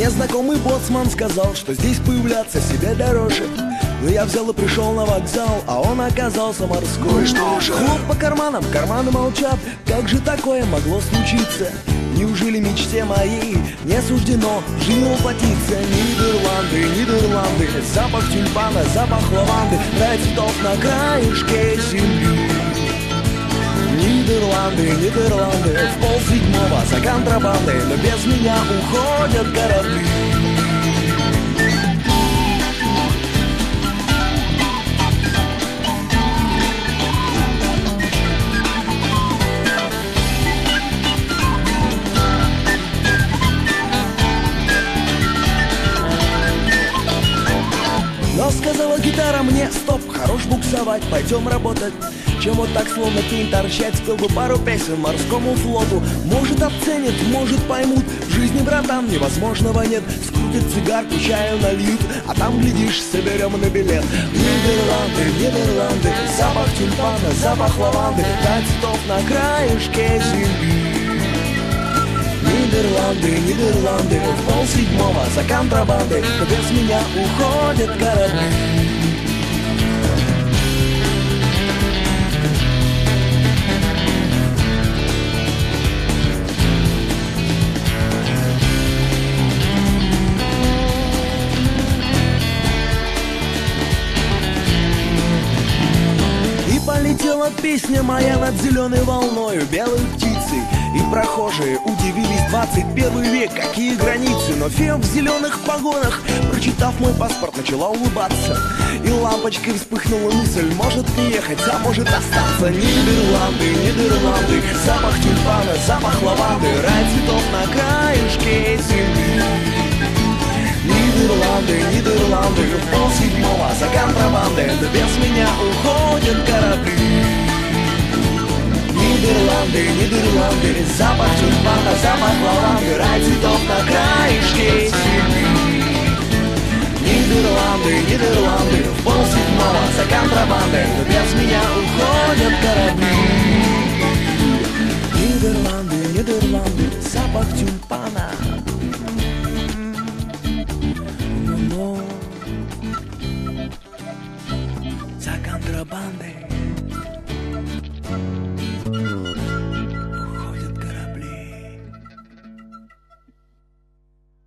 Мне знакомый боцман сказал, что здесь появляться себе дороже. Но я взял и пришел на вокзал, а он оказался морской. Ну и что же? Хлоп по карманам, карманы молчат. Как же такое могло случиться? Неужели мечте моей не суждено жизнь воплотиться? Нидерланды, Нидерланды, запах тюльпана, запах лаванды, рай цветов на краешке земли. Нидерланды, Нидерланды, в полседьмого за контрабандой, но без меня уходят корабли. Но сказала гитара мне: стоп, хорош буксовать, пойдем работать. Чем вот так словно пень торчать, спел бы пару песен морскому флоту. Может оценят, может поймут, в жизни, братан, невозможного нет. Скрутят цигарку, чаю нальют, а там, глядишь, соберем на билет. Нидерланды, Нидерланды, запах тюльпана, запах лаванды, рай цветов на краешке земли. Нидерланды, Нидерланды, в полседьмого за контрабандой, но без меня уходят корабли. И полетела песня моя над зеленой волною, белой птицей. И прохожие удивились: 21 век, какие границы. Но фея в зеленых погонах, прочитав мой паспорт, начала улыбаться. И лампочкой вспыхнула мысль: может приехать, а может остаться. Нидерланды, Нидерланды, запах тюльпана, запах лаванды, рай цветов на краешке земли. Нидерланды, Нидерланды, в полседьмого за контрабандой, но без меня уходят корабли. Нидерланды, Нидерланды, запах тюльпана, запах лаванды, рай цветов на краешке земли. Нидерланды, Нидерланды, в полседьмого за контрабандой, но без меня уходят корабли. Нидерланды, Нидерланды, запах тюльпана,